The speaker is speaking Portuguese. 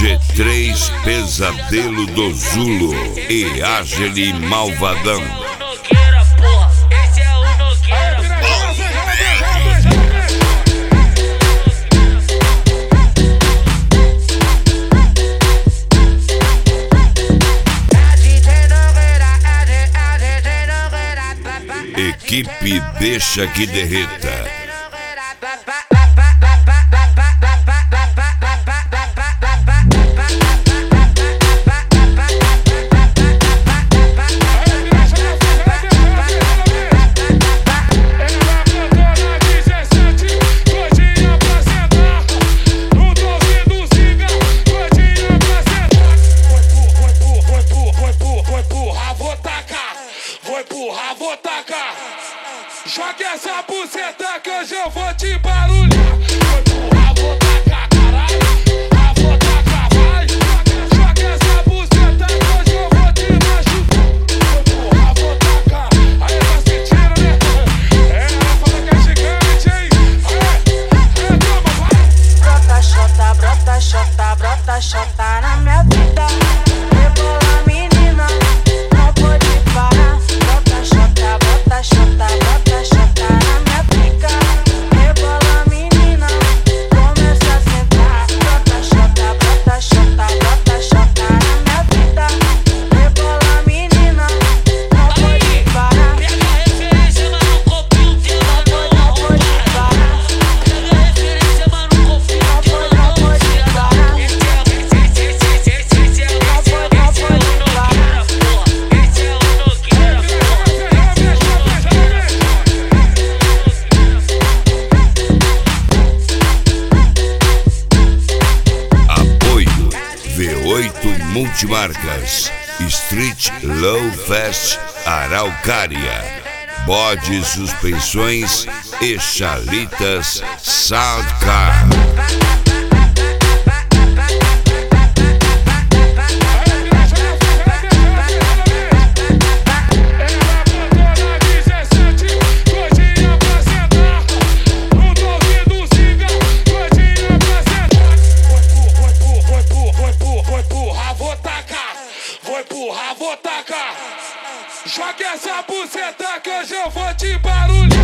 G3 Pesadelo do Zulo e Ágile Malvadão. Nogueira, porra, esse é o Nogueira, Equipe Deixa que Derreta. Vou tacar, joga essa buceta que hoje eu vou te barulhar. Vou empurrar, vou tacar, caralho. Vou tacar, vai. Joga essa buceta que hoje eu vou te machucar. Vou empurrar, vou tacar. Aí tá sentindo, né? Ela fala que é gigante, hein? Calma, vai. Brota xota, brota xota, brota xota na minha vida. Rebola menina, não pode parar. Brota xota, brota xota na minha pica. Rebola menina, começa a sentar. Brota xota, brota xota na minha vida. Rebola menina, não pode parar. pega a referência, mas não copia o tema, Não pode parar. pega a referência, mas não copia o tema, Não pode parar. Esse é o Nogueira, porra, esse é o Nogueira, Apoio V8 Multimarcas, Street Low Fast Araucária, Bode Suspensões e Chalitas Soundcar. Vou empurrar, vou tacar. Joga essa buceta que hoje eu vou te barulhar.